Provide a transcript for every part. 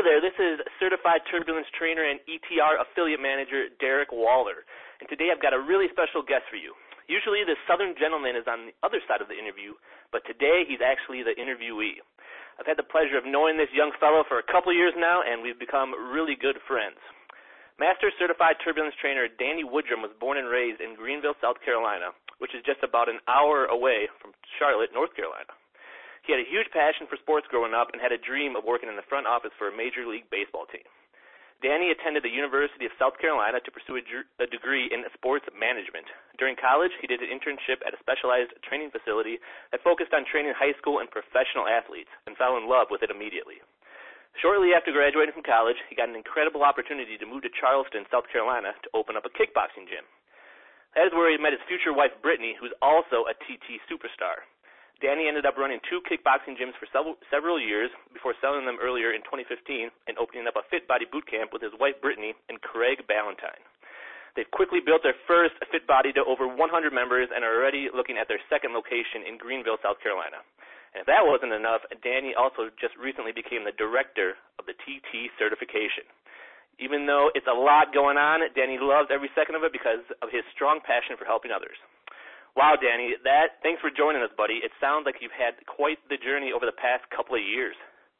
there, this is Certified Turbulence Trainer and ETR Affiliate Manager Derek Waller, and today I've got a really special guest for you. Usually the Southern gentleman is on the other side of the interview, but today he's actually the interviewee. I've had the pleasure of knowing this young fellow for a couple years now, and we've become really good friends. Master Certified Turbulence Trainer Danny Woodrum was born and raised in Greenville, South Carolina, which is just about an hour away from Charlotte, North Carolina. He had a huge passion for sports growing up and had a dream of working in the front office for a Major League Baseball team. Danny attended the University of South Carolina to pursue a degree in sports management. During college, he did an internship at a specialized training facility that focused on training high school and professional athletes and fell in love with it immediately. Shortly after graduating from college, he got an incredible opportunity to move to Charleston, South Carolina to open up a kickboxing gym. That is where he met his future wife, Brittany, who's also a TT superstar. Danny ended up running 2 kickboxing gyms for several years before selling them earlier in 2015 and opening up a Fit Body boot camp with his wife Brittany and Craig Ballantyne. They've quickly built their first Fit Body to over 100 members and are already looking at their second location in Greenville, South Carolina. And if that wasn't enough, Danny also just recently became the director of the TT certification. Even though it's a lot going on, Danny loves every second of it because of his strong passion for helping others. Wow, Danny, thanks for joining us, buddy. It sounds like you've had quite the journey over the past couple of years.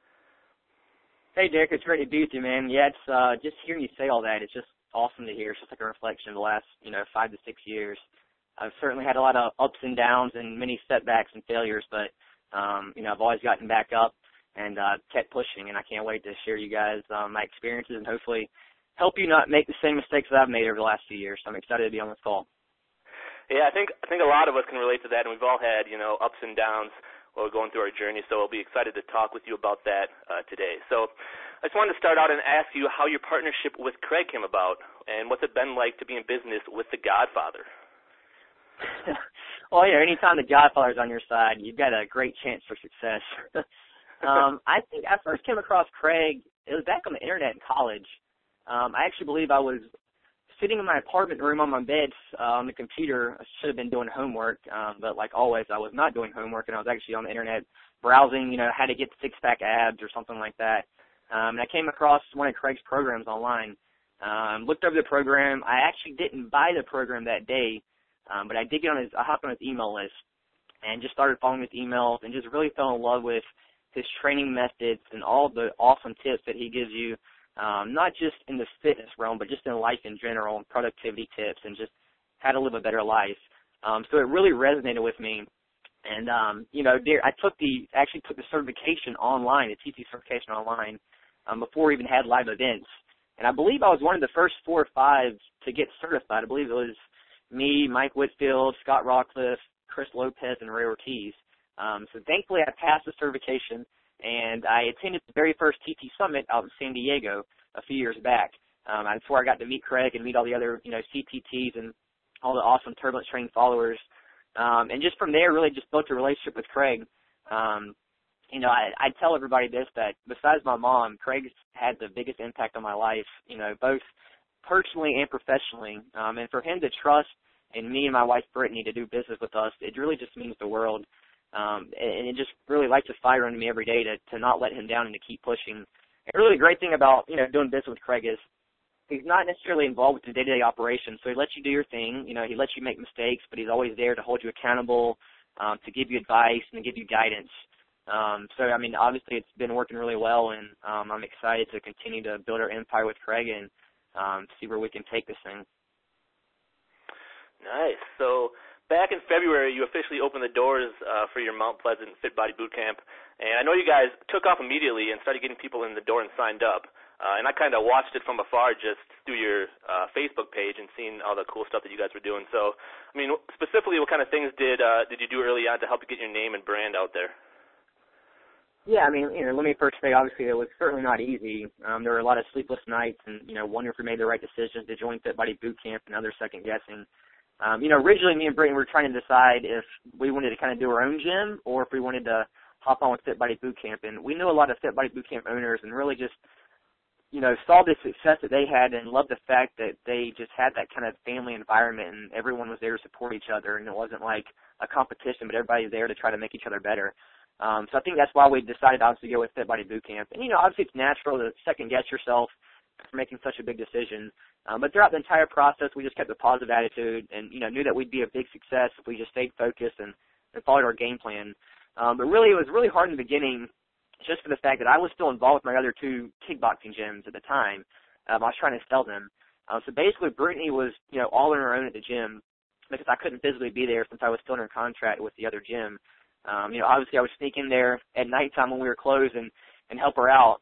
Hey, Derek, it's great to be with you, man. Yeah, it's just hearing you say all that, it's just awesome to hear. It's just like a reflection of the last, 5 to 6 years. I've certainly had a lot of ups and downs and many setbacks and failures, but, I've always gotten back up and kept pushing, and I can't wait to share you guys my experiences and hopefully help you not make the same mistakes that I've made over the last few years. So I'm excited to be on this call. Yeah, I think a lot of us can relate to that, and we've all had, ups and downs while we're going through our journey, so I'll be excited to talk with you about that today. So I just wanted to start out and ask you how your partnership with Craig came about, and what's it been like to be in business with the Godfather? Well, yeah, anytime the Godfather's on your side, you've got a great chance for success. I think I first came across Craig, it was back on the internet in college. I actually believe I was sitting in my apartment room on my bed on the computer. I should have been doing homework, but like always, I was not doing homework, and I was actually on the internet browsing, how to get six-pack abs or something like that. And I came across one of Craig's programs online. Looked over the program. I actually didn't buy the program that day, but I did I hopped on his email list and just started following his emails and just really fell in love with his training methods and all the awesome tips that he gives you. Not just in the fitness realm, but just in life in general, and productivity tips, and just how to live a better life. So it really resonated with me. And, I actually took the certification online, the TT certification online, before we even had live events. And I believe I was one of the first 4 or 5 to get certified. I believe it was me, Mike Whitfield, Scott Rockcliffe, Chris Lopez, and Ray Ortiz. So thankfully I passed the certification. And I attended the very first TT Summit out in San Diego a few years back. That's where I got to meet Craig and meet all the other, CTTs and all the awesome Turbulence Training followers. And just from there, really just built a relationship with Craig. I tell everybody this, that besides my mom, Craig's had the biggest impact on my life, both personally and professionally. And for him to trust in me and my wife, Brittany, to do business with us, it really just means the world. And it just really lights a fire under me every day to not let him down and to keep pushing. And really the great thing about, doing business with Craig is he's not necessarily involved with the day-to-day operations. So he lets you do your thing. He lets you make mistakes, but he's always there to hold you accountable, to give you advice and to give you guidance. Obviously it's been working really well, and I'm excited to continue to build our empire with Craig and see where we can take this thing. Nice. So back in February, you officially opened the doors for your Mount Pleasant Fit Body Bootcamp, and I know you guys took off immediately and started getting people in the door and signed up. And I kind of watched it from afar just through your Facebook page and seeing all the cool stuff that you guys were doing. So, specifically, what kind of things did you do early on to help you get your name and brand out there? Yeah, let me first say, obviously, it was certainly not easy. There were a lot of sleepless nights and, wondering if we made the right decisions to join Fit Body Bootcamp and other second guessing. Originally me and Brittany were trying to decide if we wanted to kind of do our own gym or if we wanted to hop on with Fit Body Bootcamp. And we knew a lot of Fit Body Bootcamp owners and really just, saw the success that they had and loved the fact that they just had that kind of family environment and everyone was there to support each other, and it wasn't like a competition, but everybody was there to try to make each other better. So I think that's why we decided obviously to go with Fit Body Bootcamp. And, obviously it's natural to second guess yourself for making such a big decision. But throughout the entire process, we just kept a positive attitude and, knew that we'd be a big success if we just stayed focused and followed our game plan. But really, it was really hard in the beginning just for the fact that I was still involved with my other two kickboxing gyms at the time. I was trying to sell them. So basically, Brittany was, all on her own at the gym because I couldn't physically be there since I was still under contract with the other gym. Obviously I would sneak in there at nighttime when we were closed and help her out.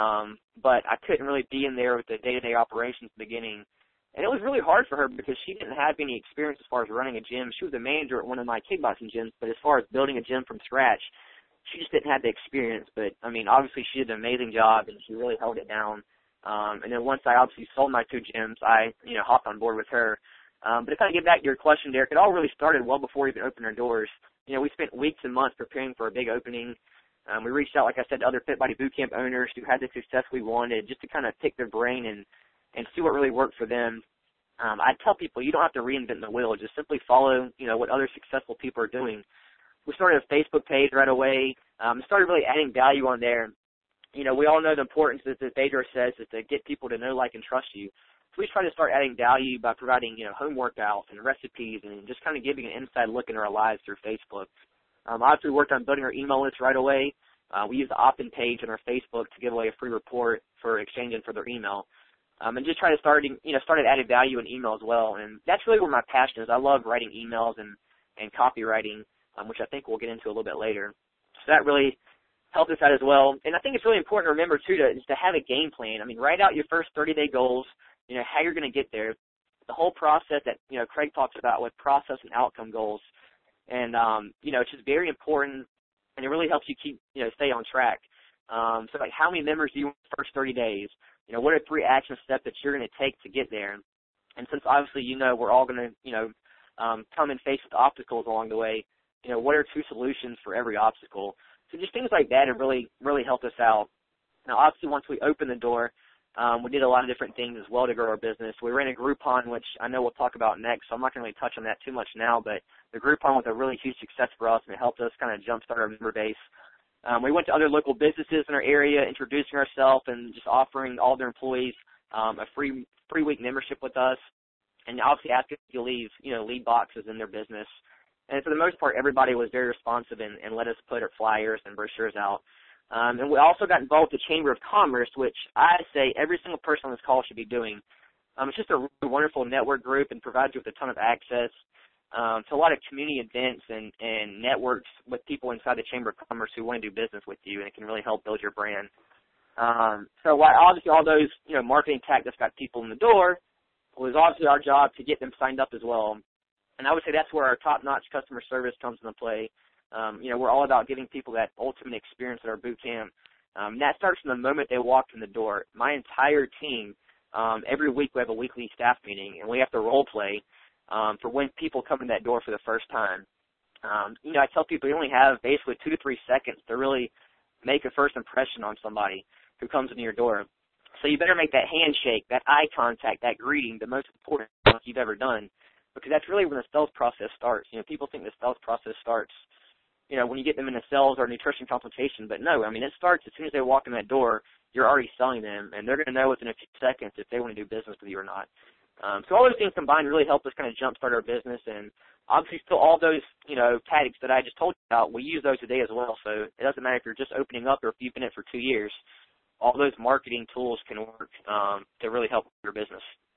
But I couldn't really be in there with the day-to-day operations at the beginning. And it was really hard for her because she didn't have any experience as far as running a gym. She was a manager at one of my kickboxing gyms, but as far as building a gym from scratch, she just didn't have the experience. But, obviously she did an amazing job and she really held it down. And then once I obviously sold my two gyms, I, hopped on board with her. But to kind of get back to your question, Derek, it all really started well before we even opened our doors. We spent weeks and months preparing for a big opening. We reached out, like I said, to other Fit Body Bootcamp owners who had the success we wanted just to kind of pick their brain and see what really worked for them. I tell people you don't have to reinvent the wheel. Just simply follow, what other successful people are doing. We started a Facebook page right away. Started really adding value on there. We all know the importance, as Badger says, is to get people to know, like, and trust you. So we try to start adding value by providing, home workouts and recipes and just kind of giving an inside look into our lives through Facebook. Obviously, we worked on building our email list right away. We used the opt-in page on our Facebook to give away a free report for exchanging for their email. And just try to started adding value in email as well. And that's really where my passion is. I love writing emails and copywriting, which I think we'll get into a little bit later. So that really helped us out as well. And I think it's really important to remember, too, to have a game plan. Write out your first 30-day goals, how you're going to get there. The whole process that, Craig talks about with process and outcome goals. And, it's just very important, and it really helps you stay on track. So, like, how many members do you want in the first 30 days? What are 3 action steps that you're going to take to get there? And since, obviously, we're all going to, come and face with obstacles along the way, what are 2 solutions for every obstacle? So just things like that have really, really helped us out. Now, obviously, once we opened the door, we did a lot of different things as well to grow our business. We ran a Groupon, which I know we'll talk about next, so I'm not going to really touch on that too much now, but the Groupon was a really huge success for us, and it helped us kind of jumpstart our member base. We went to other local businesses in our area, introducing ourselves and just offering all their employees a free week membership with us, and obviously asking if you leave, lead boxes in their business. And for the most part, everybody was very responsive and let us put our flyers and brochures out. And we also got involved with the Chamber of Commerce, which I say every single person on this call should be doing. It's just a really wonderful network group and provides you with a ton of access to a lot of community events and networks with people inside the Chamber of Commerce who want to do business with you, and it can really help build your brand. So while obviously all those, marketing tactics got people in the door, it was obviously our job to get them signed up as well. And I would say that's where our top-notch customer service comes into play. We're all about giving people that ultimate experience at our boot camp. That starts from the moment they walk in the door. My entire team, every week we have a weekly staff meeting, and we have to role play for when people come in that door for the first time. I tell people you only have basically 2 to 3 seconds to really make a first impression on somebody who comes into your door. So you better make that handshake, that eye contact, that greeting the most important thing you've ever done, because that's really when the sales process starts. People think the sales process starts when you get them in a sales or nutrition consultation. But no, it starts as soon as they walk in that door, you're already selling them, and they're going to know within a few seconds if they want to do business with you or not. So all those things combined really help us kind of jumpstart our business, and obviously still all those, tactics that I just told you about, we use those today as well. So it doesn't matter if you're just opening up or if you've been in it for 2 years, all those marketing tools can work to really help your business.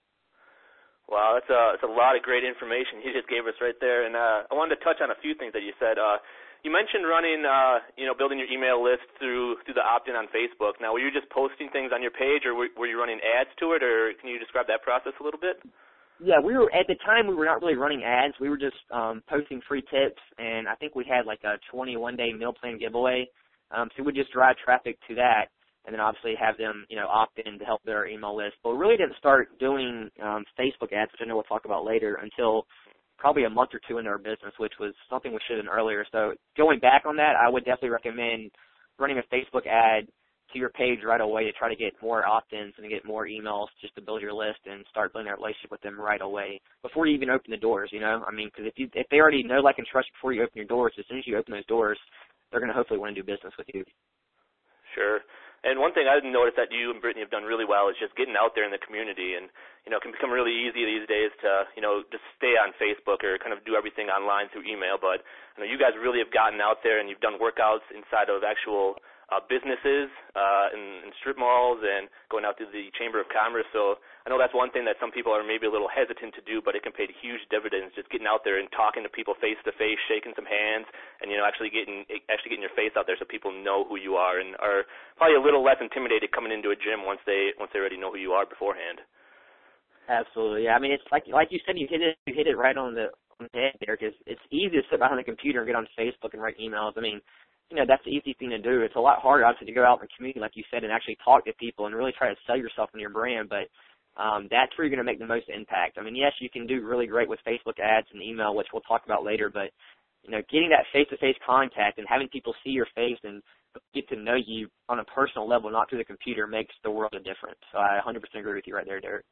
Wow, that's a lot of great information you just gave us right there. And I wanted to touch on a few things that you said. You mentioned running, building your email list through the opt-in on Facebook. Now, were you just posting things on your page, or were you running ads to it, or can you describe that process a little bit? Yeah, at the time we were not really running ads. We were just posting free tips, and I think we had like a 21-day meal plan giveaway. So we just drive traffic to that, and then obviously have them, opt in to help their email list. But we really didn't start doing Facebook ads, which I know we'll talk about later, until probably a month or 2 into our business, which was something we should have done earlier. So going back on that, I would definitely recommend running a Facebook ad to your page right away to try to get more opt-ins and to get more emails just to build your list and start building that relationship with them right away before you even open the doors, because if they already know, like, and trust before you open your doors, as soon as you open those doors, they're going to hopefully want business with you. Sure. And one thing I've noticed that you and Brittany have done really well is just getting out there in the community, and it can become really easy these days to just stay on Facebook or kind of do everything online through email. But you guys really have gotten out there and you've done workouts inside of actual businesses in strip malls and going out to the Chamber of Commerce. So I know that's one thing that some people are maybe a little hesitant to do, but it can pay huge dividends, just getting out there and talking to people face to face, shaking some hands, and actually getting your face out there so people know who you are and are probably a little less intimidated coming into a gym once they already know who you are beforehand. Absolutely. Yeah. I mean, it's like you said, you hit it right on the head there, because it's easy to sit behind the computer and get on Facebook and write emails. I mean, that's the easy thing to do. It's a lot harder, obviously, to go out in the community, like you said, and actually talk to people and really try to sell yourself and your brand. But that's where you're going to make the most impact. I mean, yes, you can do really great with Facebook ads and email, which we'll talk about later, but getting that face-to-face contact and having people see your face and get to know you on a personal level, not through the computer, makes the world a difference. So I 100% agree with you right there, Derek.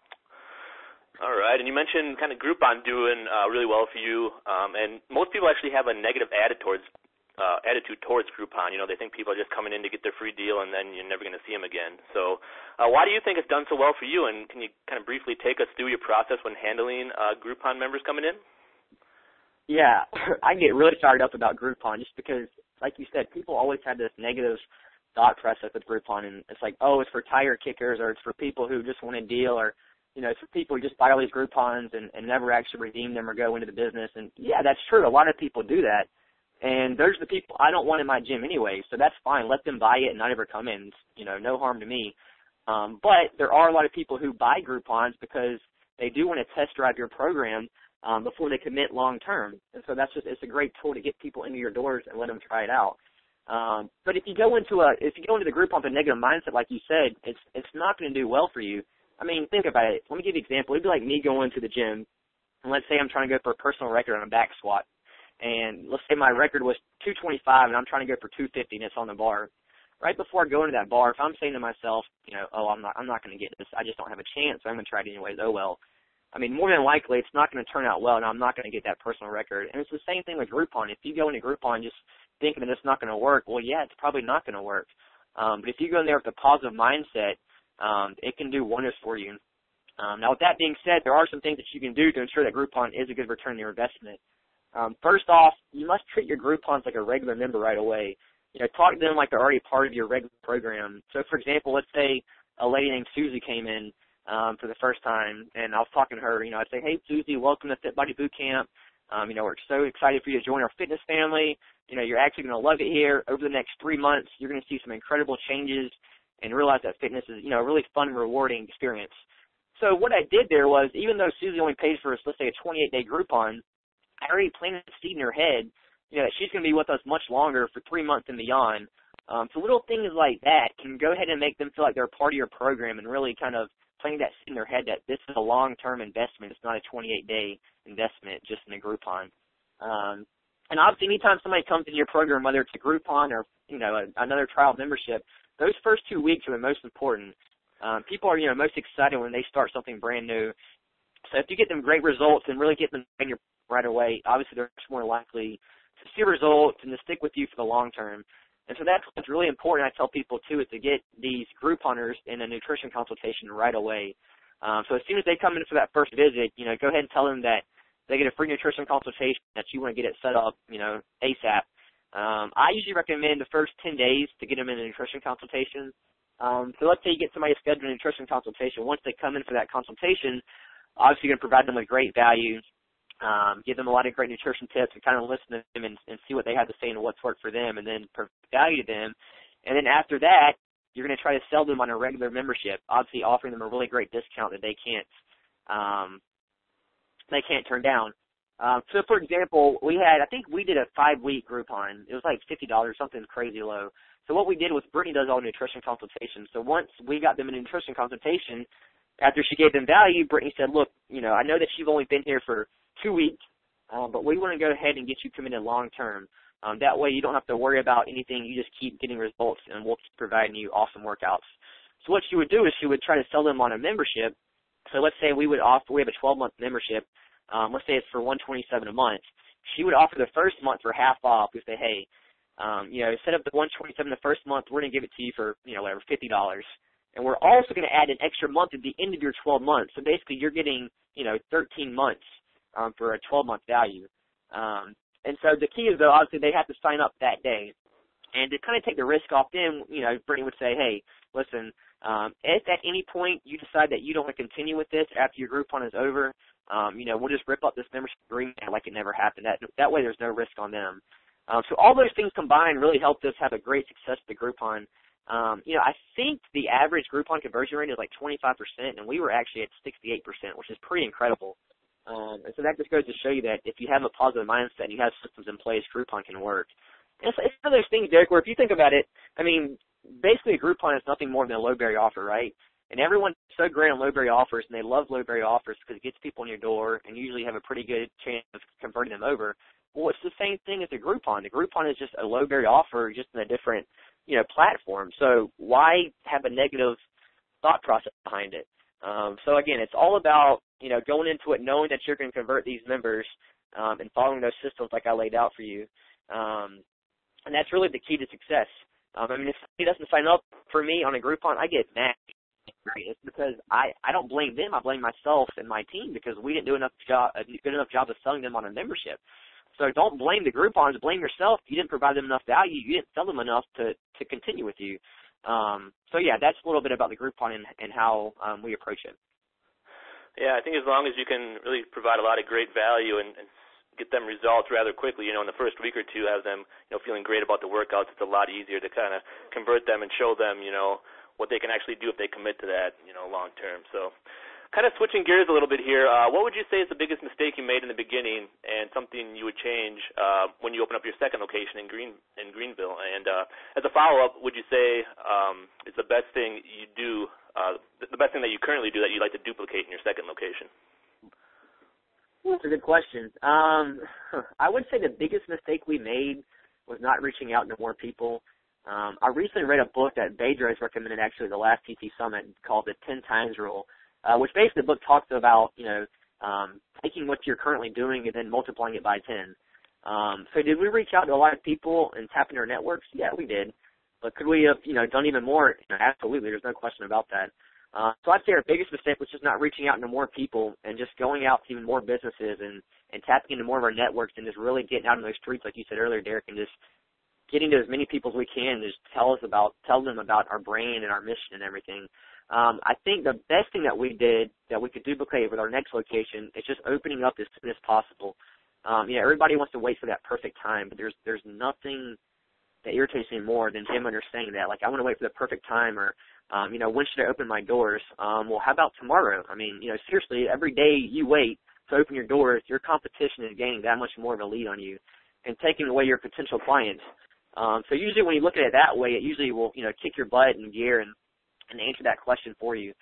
All right, and you mentioned kind of Groupon doing really well for you, and most people actually have a negative attitude towards Groupon. They think people are just coming in to get their free deal, and then you're never going to see them again. So why do you think it's done so well for you, and can you kind of briefly take us through your process when handling Groupon members coming in? Yeah, I get really fired up about Groupon just because, like you said, people always have this negative thought process with Groupon, and it's like, oh, it's for tire kickers, or it's for people who just want a deal, or it's for people who just buy all these Groupons and never actually redeem them or go into the business. And, yeah, that's true. A lot of people do that. And those are the people I don't want in my gym anyway, so that's fine. Let them buy it and not ever come in. No harm to me. But there are a lot of people who buy Groupons because they do want to test drive your program before they commit long term. And so it's a great tool to get people into your doors and let them try it out. But if you go into the Groupon with a negative mindset, like you said, it's not going to do well for you. I mean, think about it. Let me give you an example. It'd be like me going to the gym, and let's say I'm trying to go for a personal record on a back squat. And let's say my record was 225 and I'm trying to go for 250 and it's on the bar. Right before I go into that bar, if I'm saying to myself, I'm not going to get this, I just don't have a chance, so I'm going to try it anyways, oh well. I mean, more than likely it's not going to turn out well and I'm not going to get that personal record. And it's the same thing with Groupon. If you go into Groupon just thinking that it's not going to work, well, yeah, it's probably not going to work. But if you go in there with a positive mindset, it can do wonders for you. Now, with that being said, there are some things that you can do to ensure that Groupon is a good return on your investment. First off, you must treat your Groupons like a regular member right away. Talk to them like they're already part of your regular program. So, for example, let's say a lady named Susie came in for the first time, and I was talking to her. I'd say, hey, Susie, welcome to Fit Body Boot Camp. We're so excited for you to join our fitness family. You're actually going to love it here. Over the next 3 months, you're going to see some incredible changes and realize that fitness is, a really fun and rewarding experience. So what I did there was, even though Susie only paid for, let's say, a 28-day Groupon, I already planted a seed in her head, that she's going to be with us much longer for 3 months and beyond. So little things like that can go ahead and make them feel like they're part of your program and really kind of planting that seed in their head that this is a long-term investment. It's not a 28-day investment just in a Groupon. And obviously, anytime somebody comes into your program, whether it's a Groupon or, another trial membership, those first 2 weeks are the most important. People are, most excited when they start something brand new. So if you get them great results and really get them in your right away, obviously they're much more likely to see results and to stick with you for the long term. And so that's what's really important, I tell people, too, is to get these Grouponers in a nutrition consultation right away. So as soon as they come in for that first visit, go ahead and tell them that they get a free nutrition consultation, that you want to get it set up, ASAP. I usually recommend the first 10 days to get them in a nutrition consultation. So let's say you get somebody scheduled a nutrition consultation. Once they come in for that consultation, obviously you're going to provide them with great value, give them a lot of great nutrition tips and kind of listen to them and see what they have to say and what's worked for them and then provide value to them. And then after that, you're going to try to sell them on a regular membership, obviously offering them a really great discount that they can't turn down. So, for example, I think we did a 5-week Groupon. It was like $50, something crazy low. So what we did was Brittany does all nutrition consultations. So once we got them in a nutrition consultation, after she gave them value, Brittany said, look, I know that you've only been here for 2 weeks, but we want to go ahead and get you committed long term. That way you don't have to worry about anything. You just keep getting results, and we'll keep providing you awesome workouts. So what she would do is she would try to sell them on a membership. So let's say we have a 12-month membership. Let's say it's for $127 a month. She would offer the first month for half off. We say, hey, Set up the 127 the first month, we're going to give it to you for, whatever, $50. And we're also going to add an extra month at the end of your 12 months. So basically you're getting, 13 months for a 12-month value. And so the key is, though, obviously they have to sign up that day. And to kind of take the risk off them, Brittany would say, hey, listen, if at any point you decide that you don't want to continue with this after your Groupon is over, we'll just rip up this membership agreement like it never happened. That way there's no risk on them. So all those things combined really helped us have a great success with the Groupon. I think the average Groupon conversion rate is like 25%, and we were actually at 68%, which is pretty incredible. And so that just goes to show you that if you have a positive mindset and you have systems in place, Groupon can work. And it's one of those things, Derek, where if you think about it, basically a Groupon is nothing more than a low-barrier offer, right? And everyone's so great on low-barrier offers, and they love low-barrier offers because it gets people in your door and usually have a pretty good chance of converting them over. Well, it's the same thing as a Groupon. The Groupon is just a low-barrier offer, just in a different, platform. So why have a negative thought process behind it? So again, it's all about, going into it knowing that you're going to convert these members and following those systems like I laid out for you. And that's really the key to success. If somebody doesn't sign up for me on a Groupon, I get mad. It's because I don't blame them. I blame myself and my team because we didn't do a good enough job of selling them on a membership. So don't blame the Groupons. Blame yourself. You didn't provide them enough value. You didn't sell them enough to continue with you. So, yeah, that's a little bit about the Groupon and how we approach it. Yeah, I think as long as you can really provide a lot of great value and get them results rather quickly, in the first week or two, have them, feeling great about the workouts, it's a lot easier to kind of convert them and show them, what they can actually do if they commit to that, long term. So kind of switching gears a little bit here, what would you say is the biggest mistake you made in the beginning and something you would change when you open up your second location in Greenville? And as a follow-up, would you say is the best thing you do, the best thing that you currently do that you'd like to duplicate in your second location? That's a good question. I would say the biggest mistake we made was not reaching out to more people. I recently read a book that Bedros recommended actually the last PT Summit called the 10 Times Rule, which basically the book talks about, taking what you're currently doing and then multiplying it by 10. So did we reach out to a lot of people and tap into our networks? Yeah, we did. But could we have, done even more? Absolutely. There's no question about that. So I'd say our biggest mistake was just not reaching out to more people and just going out to even more businesses and tapping into more of our networks and just really getting out in those streets, like you said earlier, Derek, and just getting to as many people as we can and just tell them about our brand and our mission and everything. I think the best thing that we did that we could duplicate with our next location is just opening up as soon as possible. Everybody wants to wait for that perfect time, but there's nothing that irritates me more than him understanding that. Like, I want to wait for the perfect time, or, when should I open my doors? Well, how about tomorrow? Seriously, every day you wait to open your doors, your competition is gaining that much more of a lead on you and taking away your potential clients. So usually when you look at it that way, it usually will, kick your butt in gear and answer that question for you.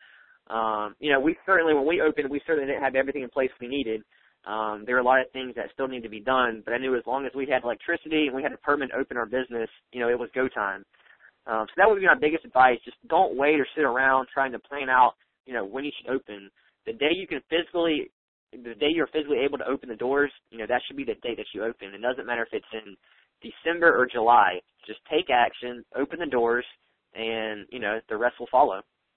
When we opened, we certainly didn't have everything in place we needed. There were a lot of things that still need to be done, but I knew as long as we had electricity and we had a permit to open our business, it was go time. So that would be my biggest advice. Just don't wait or sit around trying to plan out, when you should open. The day you're physically able to open the doors, that should be the date that you open. It doesn't matter if it's in December or July. Just take action, open the doors, and, the rest will follow.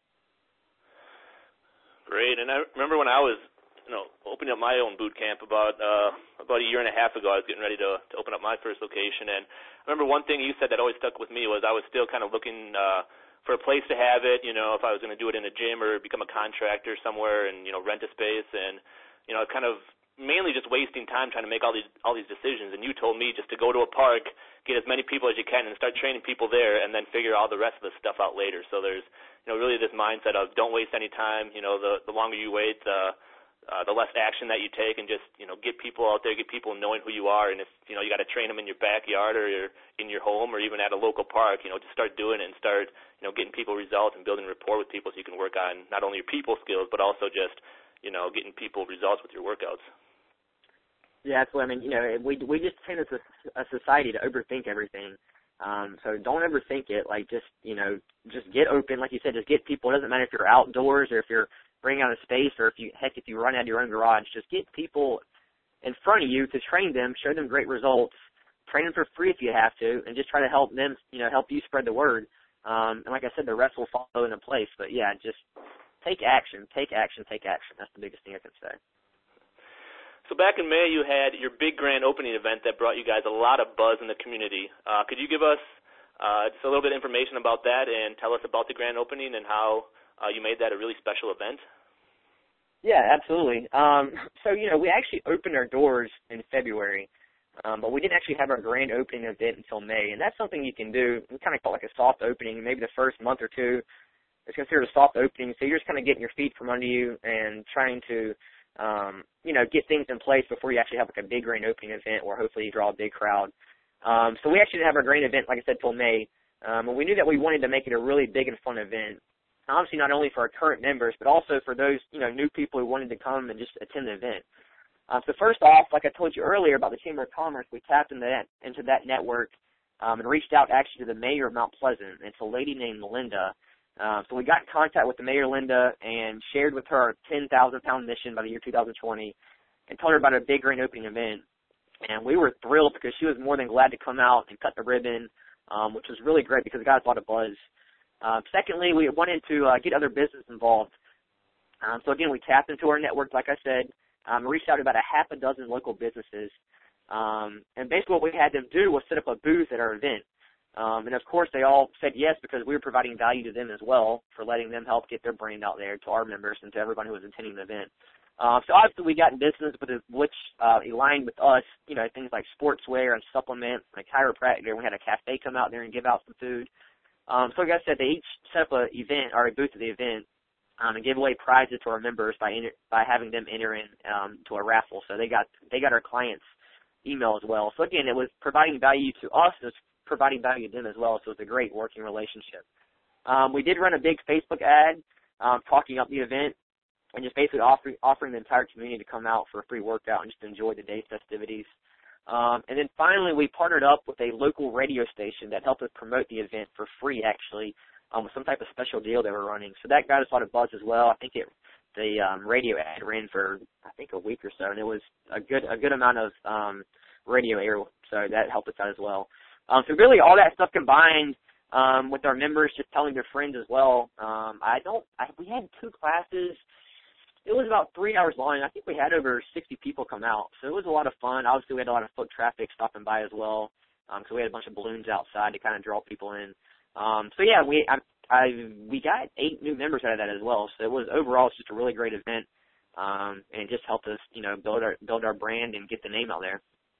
Great. And I remember when I was, opening up my own boot camp about a year and a half ago, I was getting ready to open up my first location. And I remember one thing you said that always stuck with me was I was still kind of looking for a place to have it, if I was going to do it in a gym or become a contractor somewhere and, rent a space. And, kind of mainly just wasting time trying to make all these decisions. And you told me just to go to a park, get as many people as you can, and start training people there, and then figure all the rest of the stuff out later. So there's, really this mindset of don't waste any time. The longer you wait, the less action that you take, and just, get people out there, get people knowing who you are. And if, you got to train them in your backyard or in your home or even at a local park, just start doing it and start, getting people results and building rapport with people so you can work on not only your people skills, but also just, getting people results with your workouts. Yeah, that's what we just tend as a society to overthink everything. So don't overthink it. Just get open. Like you said, just get people. It doesn't matter if you're outdoors or if you're bringing out a space or if you run out of your own garage. Just get people in front of you to train them, show them great results, train them for free if you have to, and just try to help them, help you spread the word. And like I said, the rest will follow into place. But yeah, just take action, take action, take action. That's the biggest thing I can say. So back in May, you had your big grand opening event that brought you guys a lot of buzz in the community. Could you give us just a little bit of information about that and tell us about the grand opening and how you made that a really special event? Yeah, absolutely. So, we actually opened our doors in February, but we didn't actually have our grand opening event until May, and that's something you can do. We kind of call it like a soft opening. Maybe the first month or two is considered a soft opening, so you're just kind of getting your feet from under you and trying to get things in place before you actually have like a big grand opening event where hopefully you draw a big crowd. So we actually didn't have our grand event, like I said, till May. And we knew that we wanted to make it a really big and fun event. Obviously not only for our current members, but also for those, new people who wanted to come and just attend the event. So first off, like I told you earlier about the Chamber of Commerce, we tapped into that network and reached out actually to the mayor of Mount Pleasant. It's a lady named Linda. So we got in contact with the mayor, Linda, and shared with her our 10,000-pound mission by the year 2020 and told her about a big grand opening event. And we were thrilled because she was more than glad to come out and cut the ribbon, which was really great because it got us a lot of buzz. Secondly, we wanted to get other business involved. So again, we tapped into our network, like I said, reached out to about a half a dozen local businesses. And basically what we had them do was set up a booth at our event. And of course they all said yes because we were providing value to them as well for letting them help get their brand out there to our members and to everyone who was attending the event. So obviously we got in business which aligned with us, things like sportswear and supplements and a chiropractor. We had a cafe come out there and give out some food. So like I said, they each set up a booth at the event and gave away prizes to our members by having them enter in to a raffle. So they got our clients' email as well. So again, it was providing value to us. It was providing value to them as well. So it was a great working relationship. We did run a big Facebook ad talking up the event and just basically offering the entire community to come out for a free workout and just enjoy the day's festivities. And then finally, we partnered up with a local radio station that helped us promote the event for free, actually, with some type of special deal they were running. So that got us a lot of buzz as well. I think the radio ad ran for, a week or so, and it was a good amount of radio air, so that helped us out as well. So really all that stuff combined with our members just telling their friends as well. We had 2 classes. It was about 3 hours long. I think we had over 60 people come out, so it was a lot of fun. Obviously, we had a lot of foot traffic stopping by as well, so we had a bunch of balloons outside to kind of draw people in. So yeah, we got 8 new members out of that as well. So it was overall it's just a really great event, and it just helped us, build our brand and get the name out there.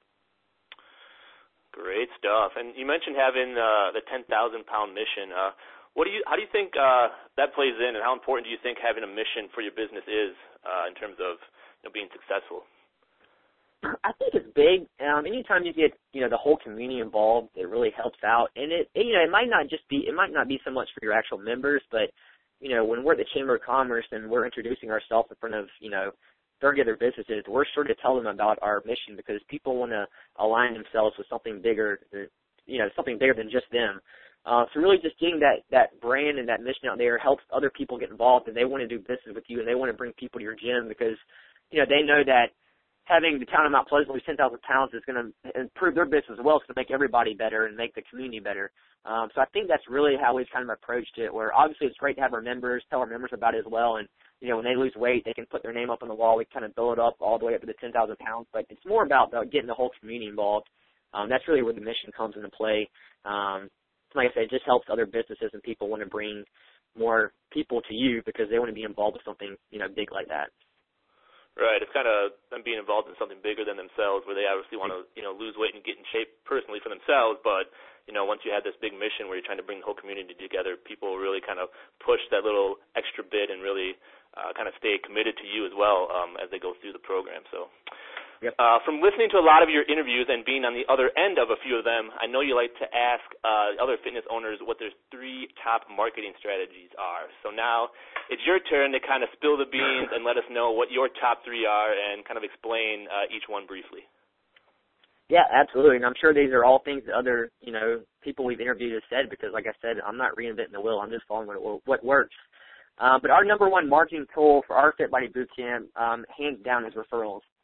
Great stuff. And you mentioned having the 10,000-pound mission. How do you think that plays in, and how important do you think having a mission for your business is in terms of being successful? I think it's big. Anytime you get the whole community involved, it really helps out. And it might not be so much for your actual members, but when we're at the Chamber of Commerce and we're introducing ourselves in front of 30 other businesses, we're sure to tell them about our mission because people want to align themselves with something bigger, something bigger than just them. So really just getting that brand and that mission out there helps other people get involved, and they want to do business with you, and they want to bring people to your gym because, they know that having the town of Mount Pleasant lose 10,000 pounds is going to improve their business as well. It's going to make everybody better and make the community better. So I think that's really how we've kind of approached it, where obviously it's great to have our members, tell our members about it as well, and, when they lose weight, they can put their name up on the wall. We kind of build it up all the way up to the 10,000 pounds, but it's more about getting the whole community involved. That's really where the mission comes into play. Like I said, it just helps other businesses and people want to bring more people to you because they want to be involved with something, big like that. Right. It's kind of them being involved in something bigger than themselves where they obviously want to, lose weight and get in shape personally for themselves. But, once you have this big mission where you're trying to bring the whole community together, people really kind of push that little extra bit and really kind of stay committed to you as well as they go through the program. So yep. From listening to a lot of your interviews and being on the other end of a few of them, I know you like to ask other fitness owners what their 3 top marketing strategies are. So now it's your turn to kind of spill the beans and let us know what your top 3 are and kind of explain each one briefly. Yeah, absolutely. And I'm sure these are all things that other, people we've interviewed have said because, like I said, I'm not reinventing the wheel. I'm just following what works. But our number one marketing tool for our Fit Body Bootcamp, hands down, is referrals.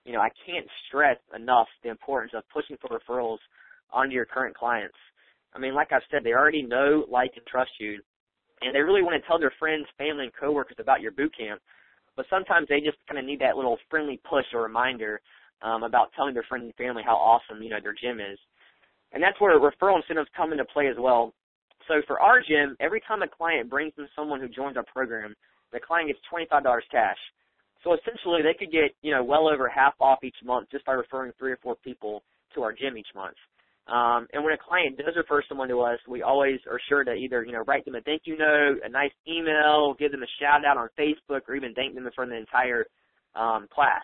I can't stress enough the importance of pushing for referrals onto your current clients. I mean, like I've said, they already know, like, and trust you, and they really want to tell their friends, family, and coworkers about your boot camp. But sometimes they just kind of need that little friendly push or reminder about telling their friends and family how awesome, their gym is. And that's where referral incentives come into play as well. So for our gym, every time a client brings in someone who joins our program, the client gets $25 cash. So essentially they could get, well over half off each month just by referring 3 or 4 people to our gym each month. And when a client does refer someone to us, we always are sure to either, write them a thank you note, a nice email, give them a shout out on Facebook, or even thank them in front of the entire class.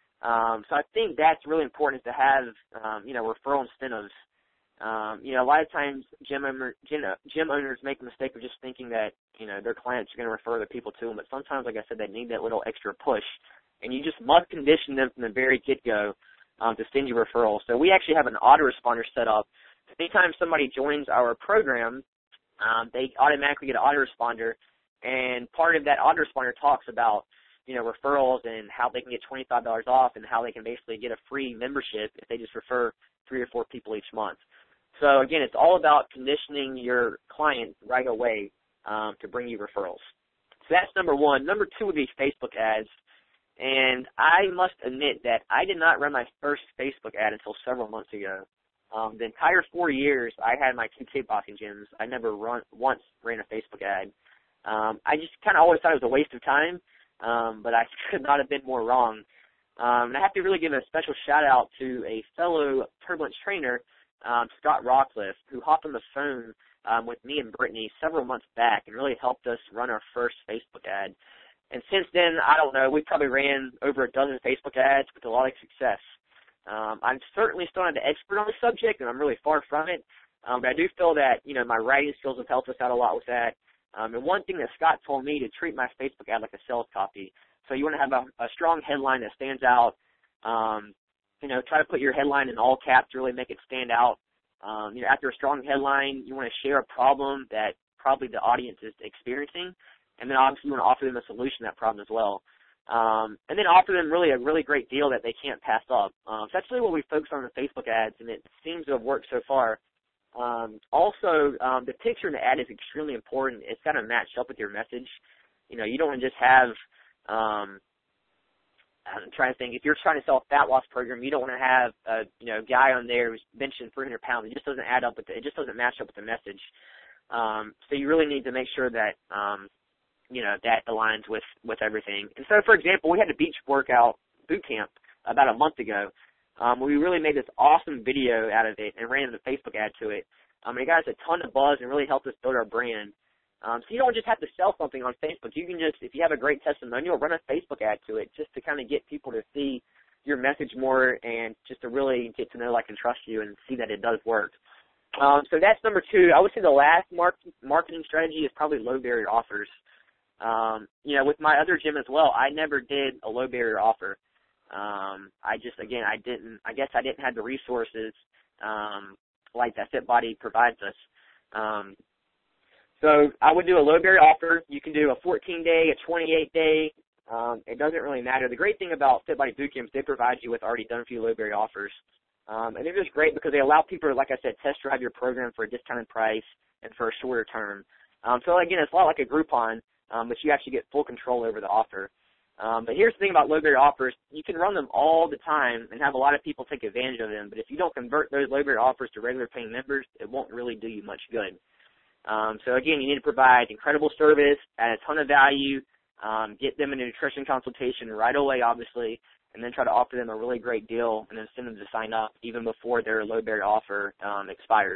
So I think that's really important to have, referral incentives. A lot of times gym owners make the mistake of just thinking that, their clients are going to refer other people to them. But sometimes, like I said, they need that little extra push. And you just must condition them from the very get-go to send you referrals. So we actually have an autoresponder set up. Anytime somebody joins our program, they automatically get an autoresponder. And part of that autoresponder talks about, referrals and how they can get $25 off and how they can basically get a free membership if they just refer 3 or 4 people each month. So, again, it's all about conditioning your client right away to bring you referrals. So that's number one. Number 2 would be Facebook ads. And I must admit that I did not run my first Facebook ad until several months ago. The entire 4 years I had my 2 kickboxing gyms, I never once ran a Facebook ad. I just kind of always thought it was a waste of time, but I could not have been more wrong. And I have to really give a special shout-out to a fellow Turbulence trainer, Scott Rockcliffe, who hopped on the phone with me and Brittany several months back and really helped us run our first Facebook ad. And since then, I don't know, we probably ran over a dozen Facebook ads with a lot of success. I'm certainly still not an expert on the subject, and I'm really far from it. But I do feel that, my writing skills have helped us out a lot with that. And one thing that Scott told me to treat my Facebook ad like a sales copy. So you want to have a strong headline that stands out. Try to put your headline in all caps to really make it stand out. After a strong headline, you want to share a problem that probably the audience is experiencing. And then obviously you want to offer them a solution to that problem as well. And then offer them really a really great deal that they can't pass up. So that's really what we focus on in the Facebook ads, and it seems to have worked so far. Also, the picture in the ad is extremely important. It's got to match up with your message. You don't want to just have, I'm trying to think, if you're trying to sell a fat loss program, you don't want to have a guy on there who's benching 300 pounds. It just doesn't add up it just doesn't match up with the message. So you really need to make sure that that aligns with everything. And so, for example, we had a beach workout boot camp about a month ago. We really made this awesome video out of it and ran the Facebook ad to it. It got us a ton of buzz and really helped us build our brand. So you don't just have to sell something on Facebook. You can just, if you have a great testimonial, run a Facebook ad to it just to kind of get people to see your message more and just to really get to know, like, and trust you and see that it does work. So that's number 2. I would say the last marketing strategy is probably low barrier offers. With my other gym as well, I never did a low barrier offer. I guess I didn't have the resources, like that FitBody provides us. So I would do a low barrier offer. You can do a 14-day, a 28-day. It doesn't really matter. The great thing about FitBody Bootcamp is they provide you with already done for you low barrier offers. And they're just great because they allow people to, like I said, test drive your program for a discounted price and for a shorter term. So again, it's a lot like a Groupon, but you actually get full control over the offer. But here's the thing about low barrier offers. You can run them all the time and have a lot of people take advantage of them, but if you don't convert those low barrier offers to regular paying members, it won't really do you much good. So again, you need to provide incredible service, add a ton of value, get them a nutrition consultation right away, obviously, and then try to offer them a really great deal and then send them to sign up even before their low barrier offer expires.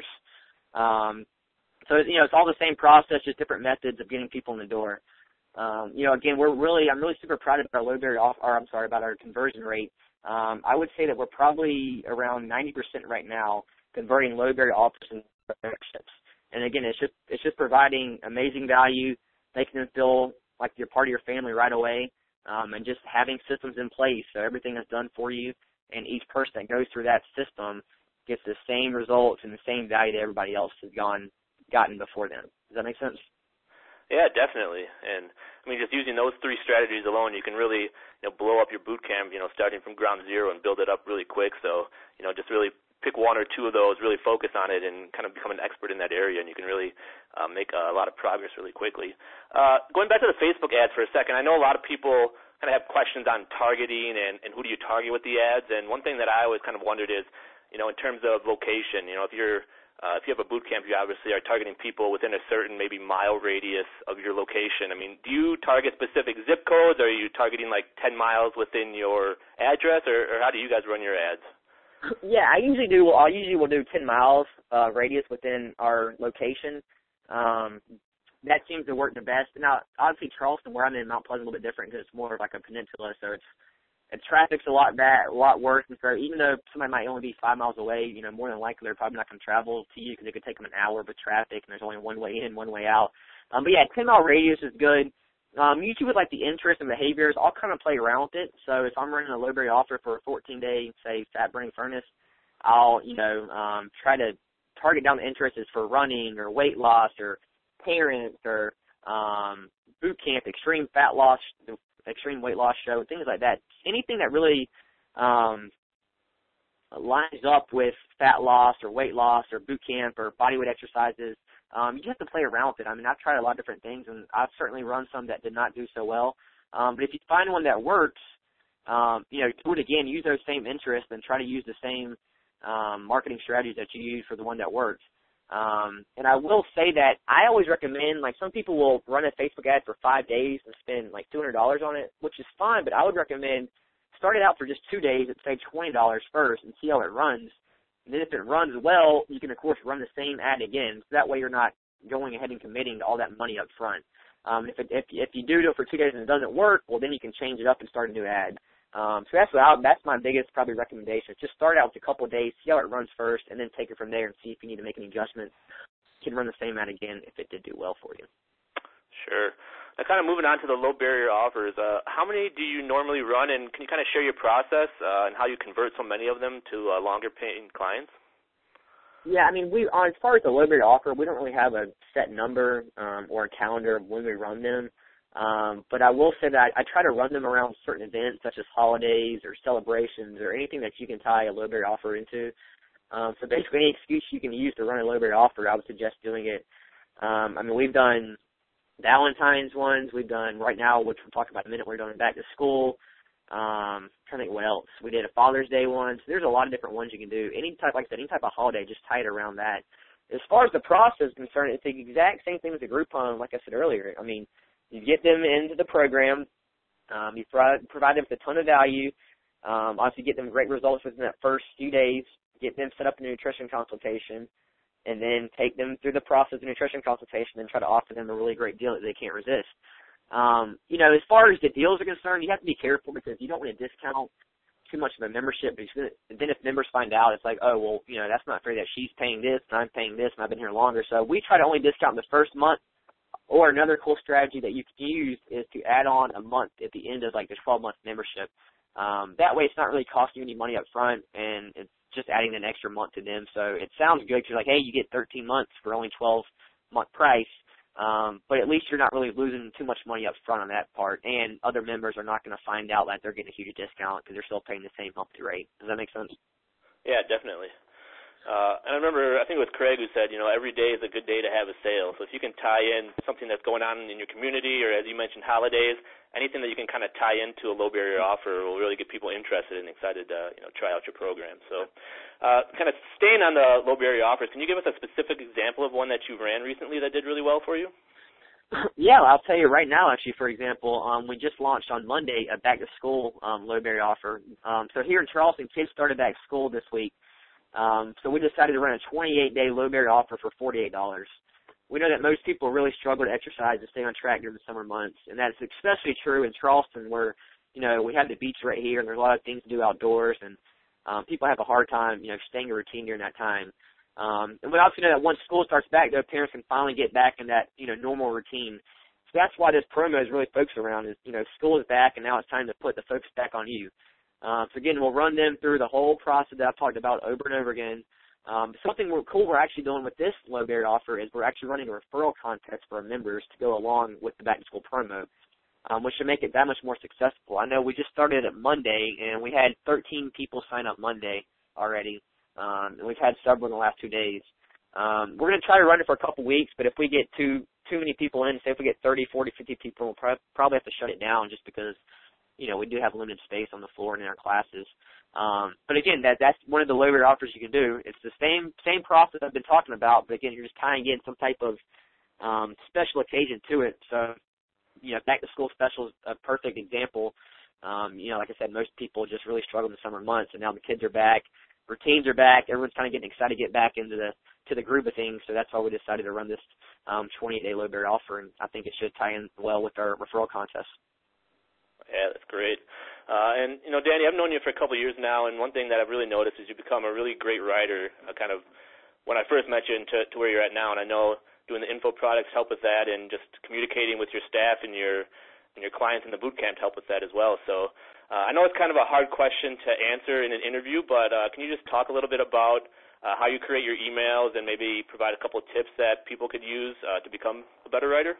So, it's all the same process, just different methods of getting people in the door. Again, I'm really super proud of our low barrier about our conversion rate. I would say that we're probably around 90% right now converting low barrier offers into memberships. And again, it's just providing amazing value, making them feel like you're part of your family right away, and just having systems in place so everything is done for you, and each person that goes through that system gets the same results and the same value that everybody else has gotten before them. Does that make sense? Yeah, definitely. And I mean, just using those three strategies alone, you can really, blow up your boot camp, starting from ground zero and build it up really quick. So, just really pick one or two of those, really focus on it, and kind of become an expert in that area, and you can really make a lot of progress really quickly. Going back to the Facebook ads for a second, I know a lot of people kind of have questions on targeting and who do you target with the ads. And one thing that I always kind of wondered is, in terms of location, if you have a boot camp, you obviously are targeting people within a certain maybe mile radius of your location. I mean, do you target specific zip codes? Or are you targeting like 10 miles within your address, or how do you guys run your ads? Yeah, I usually will do 10 miles radius within our location. That seems to work the best. Now, obviously, Charleston, where I'm in Mount Pleasant, a little bit different because it's more of like a peninsula, so and traffic's a lot worse. And so even though somebody might only be 5 miles away, more than likely they're probably not going to travel to you because it could take them an hour with traffic, and there's only one way in, one way out. But yeah, 10-mile radius is good. Usually with like the interest and behaviors, I'll kind of play around with it. So if I'm running a low-berry offer for a 14-day, say, fat burning furnace, I'll, try to target down the interests for running or weight loss or parents or boot camp, extreme fat loss, extreme weight loss show, things like that. Anything that really lines up with fat loss or weight loss or boot camp or bodyweight exercises, you just have to play around with it. I mean, I've tried a lot of different things, and I've certainly run some that did not do so well. But if you find one that works, do it again, use those same interests and try to use the same marketing strategies that you use for the one that works. And I will say that I always recommend, like some people will run a Facebook ad for 5 days and spend like $200 on it, which is fine, but I would recommend start it out for just 2 days at say $20 first and see how it runs. And then if it runs well, you can of course run the same ad again. So that way you're not going ahead and committing to all that money up front. If you do it for 2 days and it doesn't work, well then you can change it up and start a new ad. So that's my biggest probably recommendation. Just start out with a couple of days, see how it runs first, and then take it from there and see if you need to make any adjustments. You can run the same ad again if it did do well for you. Sure. Now, kind of moving on to the low barrier offers, how many do you normally run, and can you kind of share your process and how you convert so many of them to longer paying clients? Yeah, I mean, as far as the low barrier offer, we don't really have a set number or a calendar of when we run them. But I will say that I try to run them around certain events such as holidays or celebrations or anything that you can tie a low barrier offer into. So basically any excuse you can use to run a low barrier offer, I would suggest doing it. I mean, we've done Valentine's ones. We've done right now, which we'll talk about in a minute, we're doing back to school. Trying to think what else. We did a Father's Day one. So there's a lot of different ones you can do. Any type, like I said, any type of holiday, just tie it around that. As far as the process is concerned, it's the exact same thing as the Groupon, like I said earlier. I mean, you get them into the program. You provide them with a ton of value. Obviously, get them great results within that first few days. Get them set up in a nutrition consultation, and then take them through the process of nutrition consultation and try to offer them a really great deal that they can't resist. As far as the deals are concerned, you have to be careful because you don't want to discount too much of a membership. Because then if members find out, it's like, oh, well, that's not fair that she's paying this and I'm paying this and I've been here longer. So we try to only discount the first month. Or another cool strategy that you can use is to add on a month at the end of like the 12-month membership. That way it's not really costing you any money up front, and it's just adding an extra month to them. So it sounds good because you're like, hey, you get 13 months for only 12-month price. But at least you're not really losing too much money up front on that part. And other members are not going to find out that they're getting a huge discount because they're still paying the same monthly rate. Does that make sense? Yeah, definitely. And I remember, I think it was Craig who said, every day is a good day to have a sale. So if you can tie in something that's going on in your community, or as you mentioned, holidays, anything that you can kind of tie into a low barrier offer will really get people interested and excited to, try out your program. So kind of staying on the low barrier offers, can you give us a specific example of one that you ran recently that did really well for you? Yeah, I'll tell you right now, actually, for example, we just launched on Monday a back-to-school low barrier offer. So here in Charleston, kids started back to school this week. So we decided to run a 28-day low barrier offer for $48. We know that most people really struggle to exercise and stay on track during the summer months, and that's especially true in Charleston where, we have the beach right here and there's a lot of things to do outdoors, and people have a hard time, staying in routine during that time. And we also know that once school starts back, their parents can finally get back in that, normal routine. So that's why this promo is really focused around is, school is back and now it's time to put the focus back on you. So again, we'll run them through the whole process that I've talked about over and over again. Something we're actually doing with this low barrier offer is we're actually running a referral contest for our members to go along with the back to school promo, which should make it that much more successful. I know we just started it Monday, and we had 13 people sign up Monday already, and we've had several in the last 2 days. We're going to try to run it for a couple weeks, but if we get too many people in, say if we get 30, 40, 50 people, we'll probably have to shut it down just because, we do have limited space on the floor and in our classes. But again, that's one of the low barrier offers you can do. It's the same process I've been talking about, but again, you're just kind of getting some type of special occasion to it. So, back to school special is a perfect example. Like I said, most people just really struggle in the summer months, and now the kids are back, routines are back, everyone's kind of getting excited to get back into the groove of things. So that's why we decided to run this 28-day low barrier offer, and I think it should tie in well with our referral contest. Yeah, that's great. And, Danny, I've known you for a couple of years now, and one thing that I've really noticed is you've become a really great writer, kind of when I first met you to where you're at now. And I know doing the info products help with that, and just communicating with your staff and your clients in the boot camp help with that as well. So I know it's kind of a hard question to answer in an interview, but can you just talk a little bit about how you create your emails and maybe provide a couple of tips that people could use to become a better writer?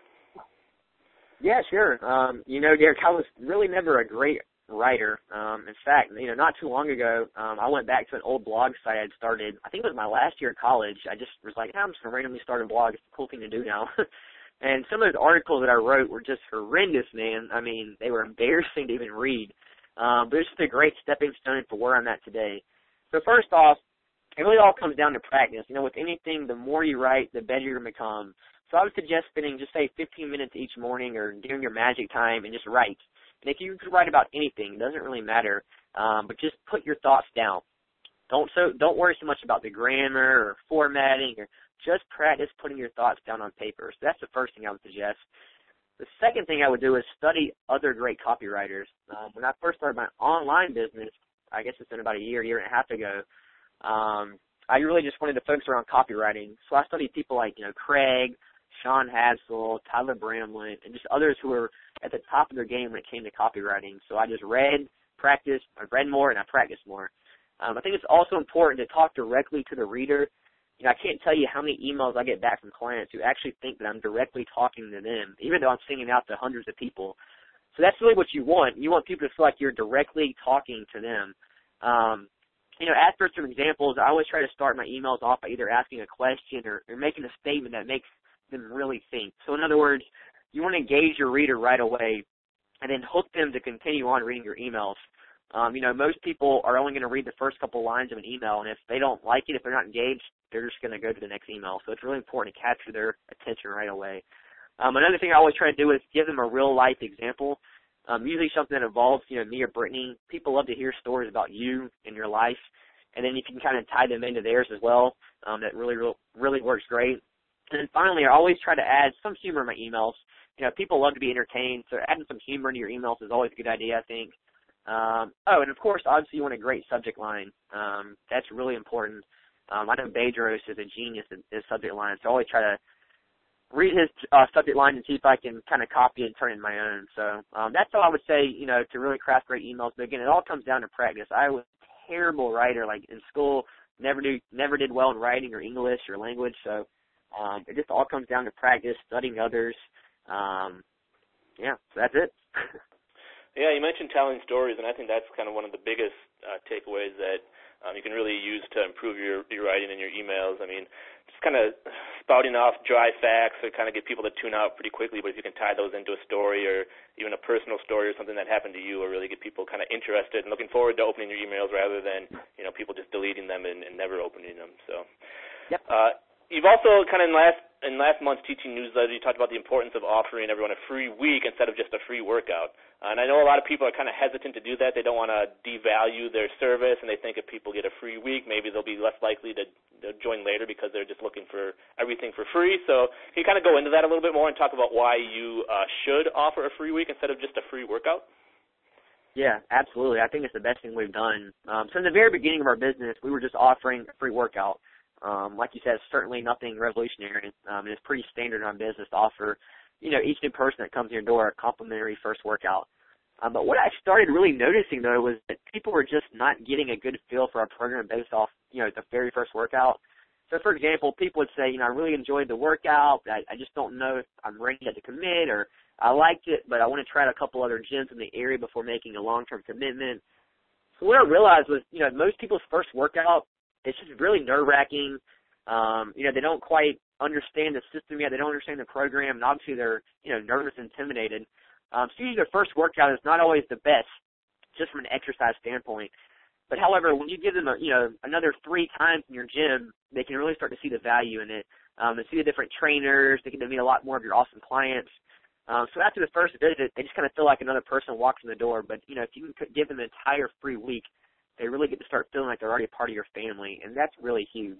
Yeah, sure. Derek, I was really never a great writer. In fact, not too long ago, I went back to an old blog site I'd started. I think it was my last year at college. I just was like, I'm just going to randomly start a blog. It's a cool thing to do now. And some of those articles that I wrote were just horrendous, man. I mean, they were embarrassing to even read. But it's just a great stepping stone for where I'm at today. So first off, it really all comes down to practice. With anything, the more you write, the better you're going to become. So I would suggest spending just, say, 15 minutes each morning or during your magic time and just write. And if you could write about anything, it doesn't really matter, but just put your thoughts down. Don't worry so much about the grammar or formatting, or just practice putting your thoughts down on paper. So that's the first thing I would suggest. The second thing I would do is study other great copywriters. When I first started my online business, I guess it's been about a year and a half ago, I really just wanted to focus around copywriting. So I studied people like, Craig, Sean Hassel, Tyler Bramlett, and just others who were at the top of their game when it came to copywriting. So I just read more, and I practiced more. I think it's also important to talk directly to the reader. I can't tell you how many emails I get back from clients who actually think that I'm directly talking to them, even though I'm sending out to hundreds of people. So that's really what you want. You want people to feel like you're directly talking to them. As for some examples, I always try to start my emails off by either asking a question or making a statement that makes them really think. So in other words, you want to engage your reader right away and then hook them to continue on reading your emails. Most people are only going to read the first couple lines of an email, and if they don't like it, if they're not engaged, they're just going to go to the next email. So it's really important to capture their attention right away. Another thing I always try to do is give them a real-life example, usually something that involves, me or Brittany. People love to hear stories about you and your life, and then you can kind of tie them into theirs as well. That really works great. And then finally, I always try to add some humor in my emails. People love to be entertained, so adding some humor into your emails is always a good idea, I think. And of course, obviously you want a great subject line. That's really important. I know Bedros is a genius in his subject line, so I always try to read his subject line and see if I can kind of copy it and turn it into my own. So that's all I would say, to really craft great emails. But again, it all comes down to practice. I was a terrible writer, like in school, never did well in writing or English or language. So it just all comes down to practice, studying others. So that's it. Yeah, you mentioned telling stories, and I think that's kind of one of the biggest takeaways that you can really use to improve your writing and your emails. I mean, just kind of spouting off dry facts or kind of get people to tune out pretty quickly, but if you can tie those into a story or even a personal story or something that happened to you, or really get people kind of interested and looking forward to opening your emails rather than, people just deleting them and never opening them. So, yep. You've also kind of in last month's teaching newsletter, you talked about the importance of offering everyone a free week instead of just a free workout. And I know a lot of people are kind of hesitant to do that. They don't want to devalue their service, and they think if people get a free week, maybe they'll be less likely to join later because they're just looking for everything for free. So can you kind of go into that a little bit more and talk about why you should offer a free week instead of just a free workout? Yeah, absolutely. I think it's the best thing we've done. So in the very beginning of our business, we were just offering a free workout. Like you said, it's certainly nothing revolutionary. And it's pretty standard in our business to offer, each new person that comes in your door a complimentary first workout. But what I started really noticing, though, was that people were just not getting a good feel for our program based off, the very first workout. So, for example, people would say, I really enjoyed the workout. I just don't know if I'm ready to commit, or I liked it, but I want to try out a couple other gyms in the area before making a long-term commitment. So what I realized was, most people's first workout, it's just really nerve-wracking. They don't quite understand the system yet. They don't understand the program, and obviously they're, nervous and intimidated. So usually their first workout is not always the best, just from an exercise standpoint. But however, when you give them another 3 times in your gym, they can really start to see the value in it. And see the different trainers. They get to meet a lot more of your awesome clients. So after the first visit, they just kind of feel like another person walks in the door. But, if you can give them an entire free week, they really get to start feeling like they're already a part of your family, and that's really huge.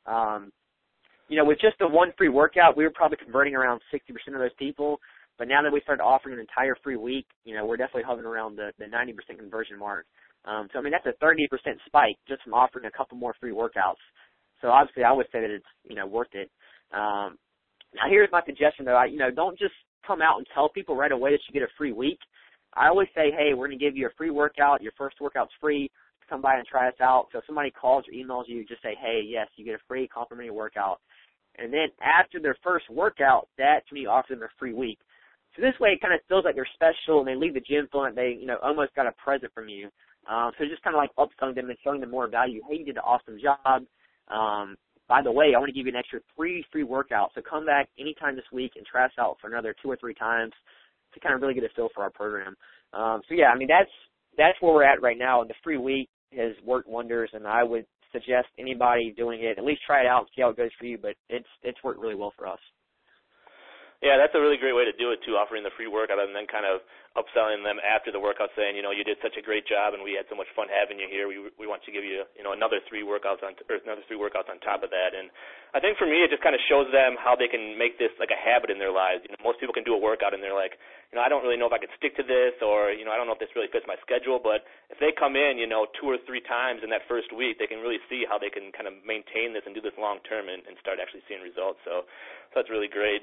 With just the one free workout, we were probably converting around 60% of those people. But now that we started offering an entire free week, we're definitely hovering around the 90% conversion mark. So, that's a 30% spike just from offering a couple more free workouts. So, obviously, I would say that it's, worth it. Now, here's my suggestion, though. Don't just come out and tell people right away that you get a free week. I always say, hey, we're going to give you a free workout. Your first workout's free. Come by and try us out. So if somebody calls or emails you, just say, hey, yes, you get a free complimentary workout. And then after their first workout, that's when you offer them a free week. So this way it kind of feels like they're special, and they leave the gym feeling like they, almost got a present from you. So just kind of like upselling them and showing them more value. Hey, you did an awesome job. By the way, I want to give you an extra free workout. So come back anytime this week and try us out for another 2 or 3 times to kind of really get a feel for our program. That's where we're at right now. And the free week has worked wonders, and I would suggest anybody doing it, at least try it out and see how it goes for you, but it's worked really well for us. Yeah, that's a really great way to do it, too, offering the free workout and then kind of upselling them after the workout, saying, you did such a great job and we had so much fun having you here. We want to give you, another 3 workouts on top of that. And I think for me, it just kind of shows them how they can make this like a habit in their lives. Most people can do a workout and they're like, I don't really know if I can stick to this, or, I don't know if this really fits my schedule. But if they come in, 2 or 3 times in that first week, they can really see how they can kind of maintain this and do this long term and start actually seeing results. So that's really great.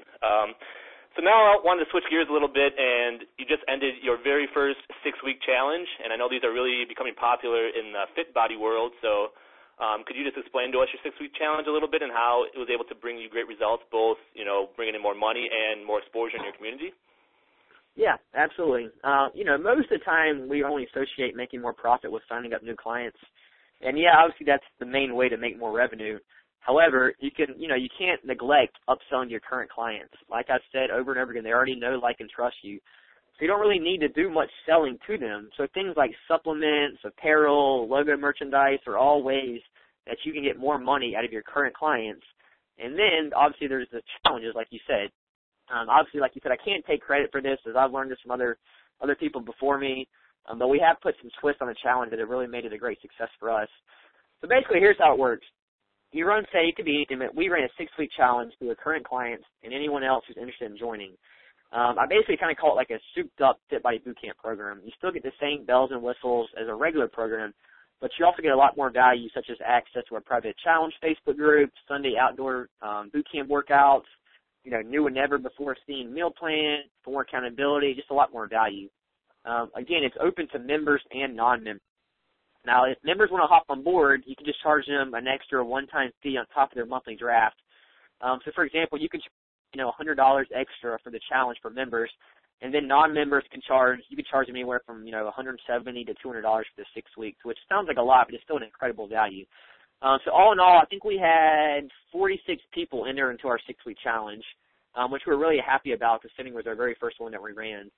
So now I wanted to switch gears a little bit, and you just ended your very first 6-week challenge, and I know these are really becoming popular in the fit body world. So could you just explain to us your 6-week challenge a little bit and how it was able to bring you great results, both, bringing in more money and more exposure in your community? Yeah, absolutely. Most of the time we only associate making more profit with signing up new clients. And yeah, obviously that's the main way to make more revenue. However, you can't neglect upselling your current clients. Like I've said over and over again, they already know, like, and trust you. So you don't really need to do much selling to them. So things like supplements, apparel, logo merchandise are all ways that you can get more money out of your current clients. And then, obviously, there's the challenges, like you said. Obviously, like you said, I can't take credit for this, as I've learned this from other people before me. But we have put some twist on the challenge that have really made it a great success for us. So basically, here's how it works. You run Say to Be Intimate. We ran a 6-week challenge to the current clients and anyone else who's interested in joining. I basically kind of call it like a souped-up Fit Body Bootcamp program. You still get the same bells and whistles as a regular program, but you also get a lot more value, such as access to our private challenge Facebook group, Sunday outdoor bootcamp workouts, new and never before seen meal plan, for more accountability, just a lot more value. Again, it's open to members and non-members. Now, if members want to hop on board, you can just charge them an extra one-time fee on top of their monthly draft. So, for example, you can $100 extra for the challenge for members, and then non-members can charge them anywhere from $170 to $200 for the 6 weeks, which sounds like a lot, but it's still an incredible value. So all in all, I think we had 46 people enter into our 6-week challenge, which we're really happy about, considering it was our very first one that we ran.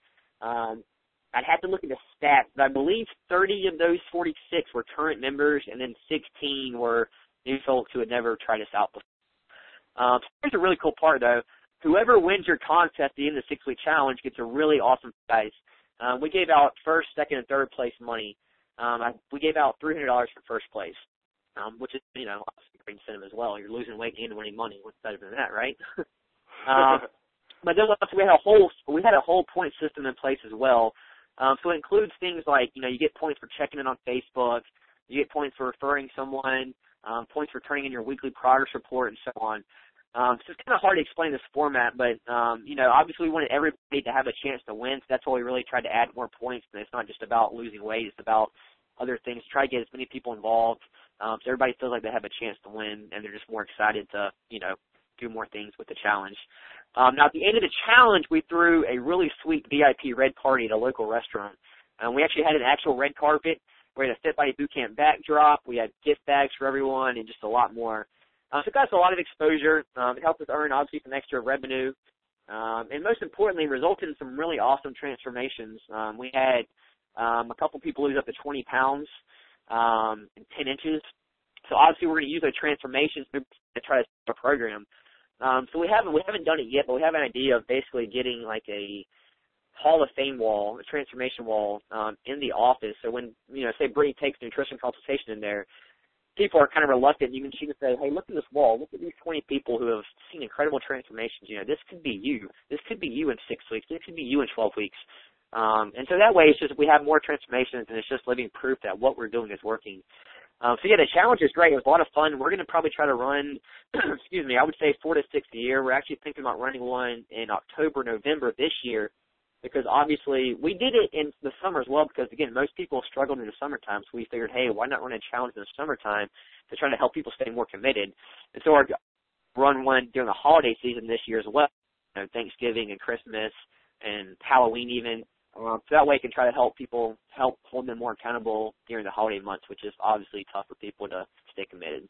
I'd have to look at the stats, but I believe 30 of those 46 were current members, and then 16 were new folks who had never tried us out before. So here's a really cool part, though. Whoever wins your contest at the end of the 6-week challenge gets a really awesome prize. We gave out first, second, and third place money. We gave out $300 for first place, which is, obviously a great incentive as well. You're losing weight and winning money. What's better than that, right? But then we had a whole point system in place as well. So it includes things like, you get points for checking in on Facebook, you get points for referring someone, points for turning in your weekly progress report, and so on. So it's kind of hard to explain this format, but, obviously we wanted everybody to have a chance to win, so that's why we really tried to add more points. And it's not just about losing weight, it's about other things. Try to get as many people involved, so everybody feels like they have a chance to win, and they're just more excited to, do more things with the challenge. Now, at the end of the challenge, we threw a really sweet VIP red party at a local restaurant. We actually had an actual red carpet. We had a Fit Body Bootcamp backdrop. We had gift bags for everyone and just a lot more. So it got us a lot of exposure. It helped us earn, obviously, some extra revenue. And most importantly, resulted in some really awesome transformations. We had a couple people lose up to 20 pounds in 10 inches. So obviously we're going to use those transformations to try to start a program. So we haven't done it yet, but we have an idea of basically getting like a Hall of Fame wall, a transformation wall, in the office. So when, say Brittany takes a nutrition consultation in there, people are kind of reluctant. She can say, hey, look at this wall. Look at these 20 people who have seen incredible transformations. This could be you. This could be you in 6 weeks. This could be you in 12 weeks. And so that way it's just we have more transformations, and it's just living proof that what we're doing is working. So the challenge is great. It was a lot of fun. We're going to probably try to run, I would say 4 to 6 a year. We're actually thinking about running one in October, November this year, because obviously we did it in the summer as well, because, again, most people struggled in the summertime, so we figured, hey, why not run a challenge in the summertime to try to help people stay more committed? And so we're run one during the holiday season this year as well, Thanksgiving and Christmas and Halloween even. So that way it can try to help hold them more accountable during the holiday months, which is obviously tough for people to stay committed.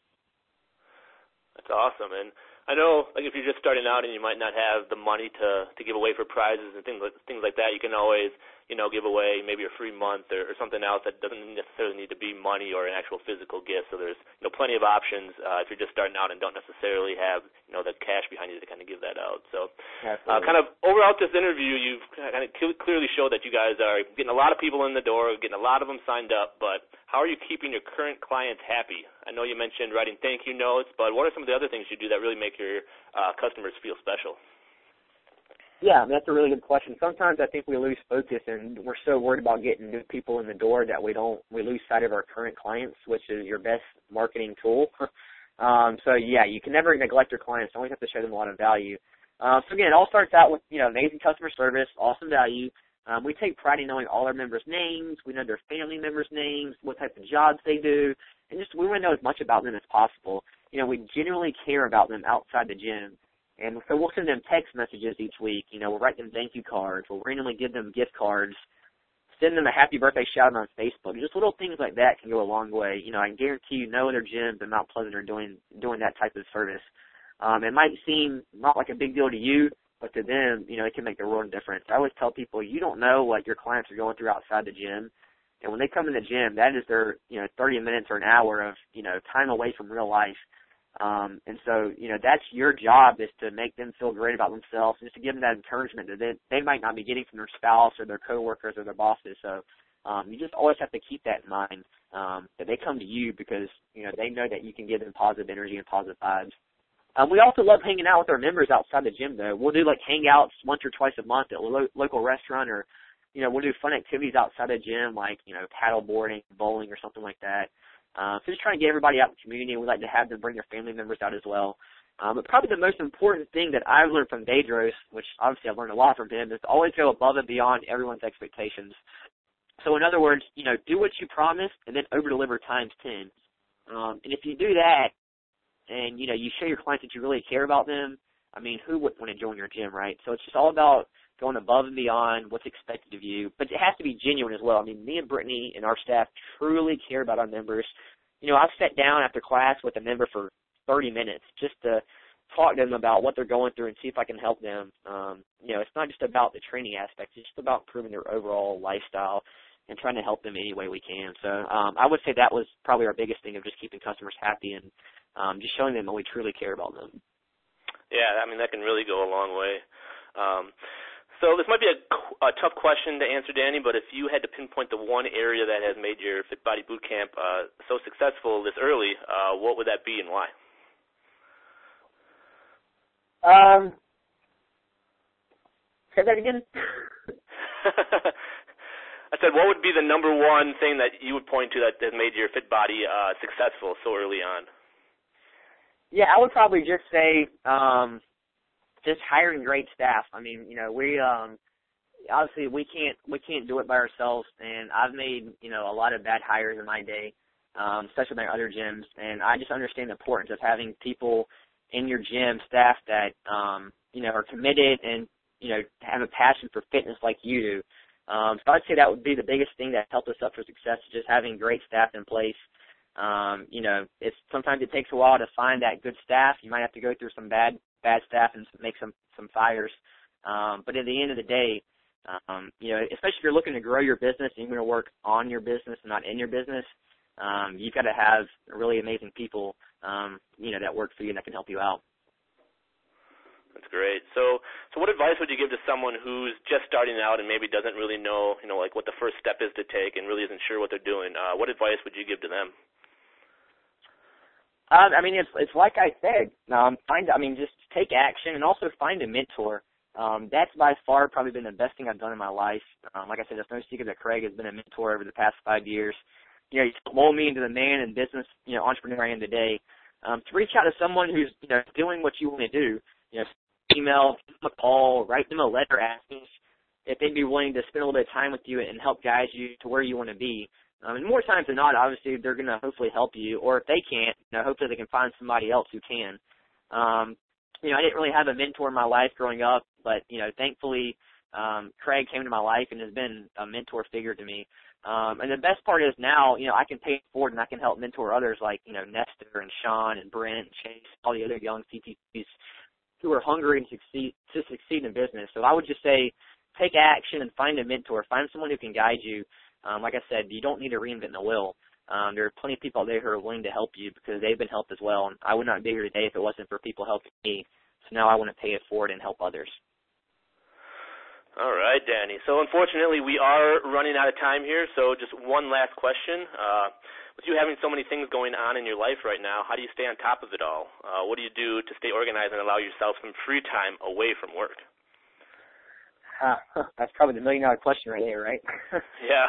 That's awesome. And I know, like, if you're just starting out and you might not have the money to give away for prizes and things like that, you can always, give away maybe a free month or something else that doesn't necessarily need to be money or an actual physical gift. So there's, plenty of options if you're just starting out and don't necessarily have, the cash behind you to kind of give that out. So kind of overall this interview, you've kind of clearly showed that you guys are getting a lot of people in the door, getting a lot of them signed up, but how are you keeping your current clients happy? I know you mentioned writing thank you notes, but what are some of the other things you do that really make your customers feel special? Yeah, that's a really good question. Sometimes I think we lose focus, and we're so worried about getting new people in the door that we lose sight of our current clients, which is your best marketing tool. You can never neglect your clients. You always have to show them a lot of value. So again, it all starts out with, amazing customer service, awesome value. We take pride in knowing all our members' names. We know their family members' names, what type of jobs they do, and we want to know as much about them as possible. We genuinely care about them outside the gym. And so we'll send them text messages each week. We'll write them thank you cards. We'll randomly give them gift cards, send them a happy birthday shout out on Facebook. Just little things like that can go a long way. I can guarantee no other gyms in Mount Pleasant are doing that type of service. It might seem not like a big deal to you, but to them, it can make the world of difference. I always tell people, you don't know what your clients are going through outside the gym. And when they come in the gym, that is their, 30 minutes or an hour of, time away from real life. And so, that's your job, is to make them feel great about themselves, and just to give them that encouragement that they might not be getting from their spouse or their coworkers or their bosses. So, you just always have to keep that in mind, that they come to you because, they know that you can give them positive energy and positive vibes. We also love hanging out with our members outside the gym, though. We'll do, hangouts once or twice a month at a local restaurant, or, we'll do fun activities outside the gym, like, paddle boarding, bowling, or something like that. So just trying to get everybody out in the community, and we like to have them bring their family members out as well. But probably the most important thing that I've learned from Deidros, which obviously I've learned a lot from him, is to always go above and beyond everyone's expectations. So in other words, do what you promised and then over-deliver times 10. And if you do that, and, you show your clients that you really care about them, who wouldn't want to join your gym, right? So it's just all about going above and beyond what's expected of you. But it has to be genuine as well. Me and Brittany and our staff truly care about our members. I've sat down after class with a member for 30 minutes just to talk to them about what they're going through and see if I can help them. It's not just about the training aspect. It's just about improving their overall lifestyle and trying to help them any way we can. So I would say that was probably our biggest thing, of just keeping customers happy and just showing them that we truly care about them. Yeah, that can really go a long way. So this might be a tough question to answer, Danny, but if you had to pinpoint the one area that has made your Fit Body Bootcamp so successful this early, what would that be and why? Say that again? I said, what would be the number one thing that you would point to that has made your Fit Body successful so early on? Yeah, I would probably just say just hiring great staff. I mean, we obviously we can't do it by ourselves, and I've made a lot of bad hires in my day, especially in my other gyms, and I just understand the importance of having people in your gym, staff that are committed and have a passion for fitness like you do. So I'd say that would be the biggest thing that helped us up for success, just having great staff in place. It's sometimes it takes a while to find that good staff. You might have to go through some bad staff and make some fires. But at the end of the day, especially if you're looking to grow your business and you're going to work on your business and not in your business, you've got to have really amazing people, that work for you and that can help you out. That's great. So what advice would you give to someone who's just starting out and maybe doesn't really know, like what the first step is to take and really isn't sure what they're doing? What advice would you give to them? It's like I said, just take action and also find a mentor. That's by far probably been the best thing I've done in my life. Like I said, there's no secret that Craig has been a mentor over the past 5 years. He's molded me into the man and business, entrepreneur I am today. To reach out to someone who's, doing what you want to do, email, give them a call, write them a letter asking if they'd be willing to spend a little bit of time with you and help guide you to where you want to be. And more times than not, obviously, they're going to hopefully help you. Or if they can't, hopefully they can find somebody else who can. I didn't really have a mentor in my life growing up, but, thankfully, Craig came into my life and has been a mentor figure to me. And the best part is now, I can pay it forward and I can help mentor others like, Nestor and Sean and Brent and Chase, all the other young CTPs who are hungry to succeed in business. So I would just say take action and find a mentor. Find someone who can guide you. Like I said, you don't need to reinvent the wheel. There are plenty of people out there who are willing to help you because they've been helped as well. And I would not be here today if it wasn't for people helping me. So now I want to pay it forward and help others. All right, Danny. So unfortunately, we are running out of time here. So just one last question. With you having so many things going on in your life right now, how do you stay on top of it all? What do you do to stay organized and allow yourself some free time away from work? That's probably the $1 million question right there, right? Yeah.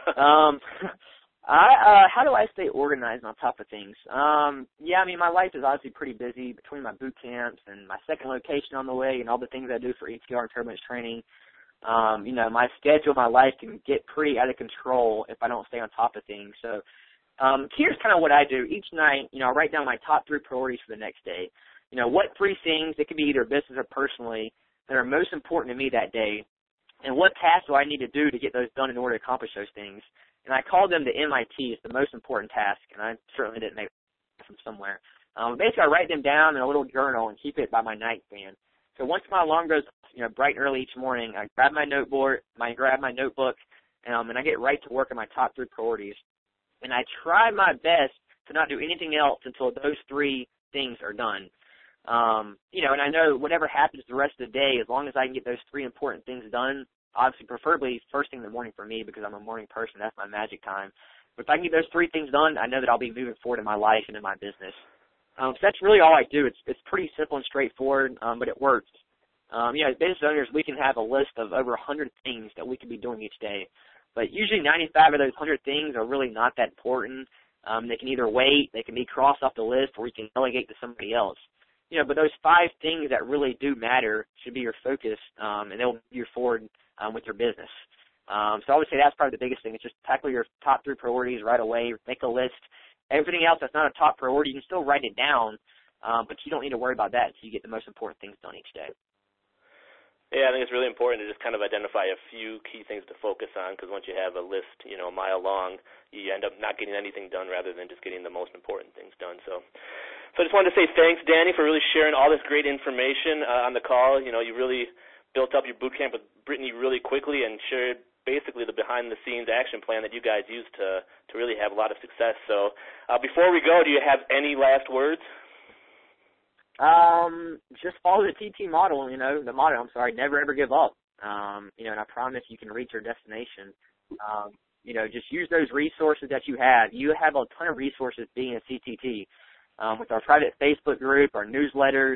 How do I stay organized on top of things? My life is obviously pretty busy between my boot camps and my second location on the way and all the things I do for ETR and turbulence training. My schedule, my life can get pretty out of control if I don't stay on top of things. So here's kind of what I do. Each night, I write down my top 3 priorities for the next day. What 3 things, it could be either business or personally, that are most important to me that day, and what tasks do I need to do to get those done in order to accomplish those things. And I call them the MITs, the most important task, and I certainly didn't make it from somewhere. Basically, I write them down in a little journal and keep it by my nightstand. So once my alarm goes, bright and early each morning, I grab my notebook, and I get right to work on my top 3 priorities. And I try my best to not do anything else until those 3 things are done. And I know whatever happens the rest of the day, as long as I can get those 3 important things done, obviously preferably first thing in the morning for me because I'm a morning person, that's my magic time. But if I can get those 3 things done, I know that I'll be moving forward in my life and in my business. So that's really all I do. It's pretty simple and straightforward, but it works. As business owners, we can have a list of over 100 things that we could be doing each day. But usually 95 of those 100 things are really not that important. They can either wait, they can be crossed off the list, or you can delegate to somebody else. But those 5 things that really do matter should be your focus, and they'll move you forward with your business. So I would say that's probably the biggest thing. It's just tackle your top 3 priorities right away, make a list. Everything else that's not a top priority, you can still write it down, but you don't need to worry about that until you get the most important things done each day. Yeah, I think it's really important to just kind of identify a few key things to focus on because once you have a list, a mile long, you end up not getting anything done rather than just getting the most important things done. So I just wanted to say thanks, Danny, for really sharing all this great information on the call. You really built up your boot camp with Brittany really quickly and shared basically the behind-the-scenes action plan that you guys use to really have a lot of success. So before we go, do you have any last words? Just follow the TT model, never ever give up. And I promise you can reach your destination. Just use those resources that you have. You have a ton of resources being a CTT. With our private Facebook group, our newsletters,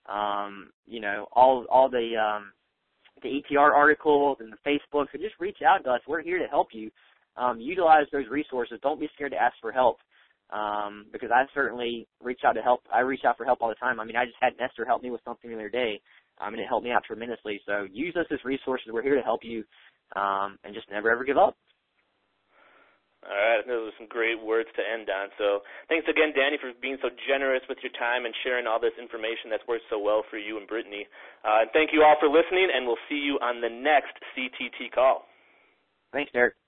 all the ETR articles and the Facebook. So just reach out to us. We're here to help you. Utilize those resources. Don't be scared to ask for help. because I certainly reach out to help. I reach out for help all the time. I mean, I just had Nestor help me with something the other day, and it helped me out tremendously. So use us as resources. We're here to help you, and just never, ever give up. All right, those are some great words to end on. So thanks again, Danny, for being so generous with your time and sharing all this information that's worked so well for you and Brittany. And thank you all for listening, and we'll see you on the next CTT call. Thanks, Derek.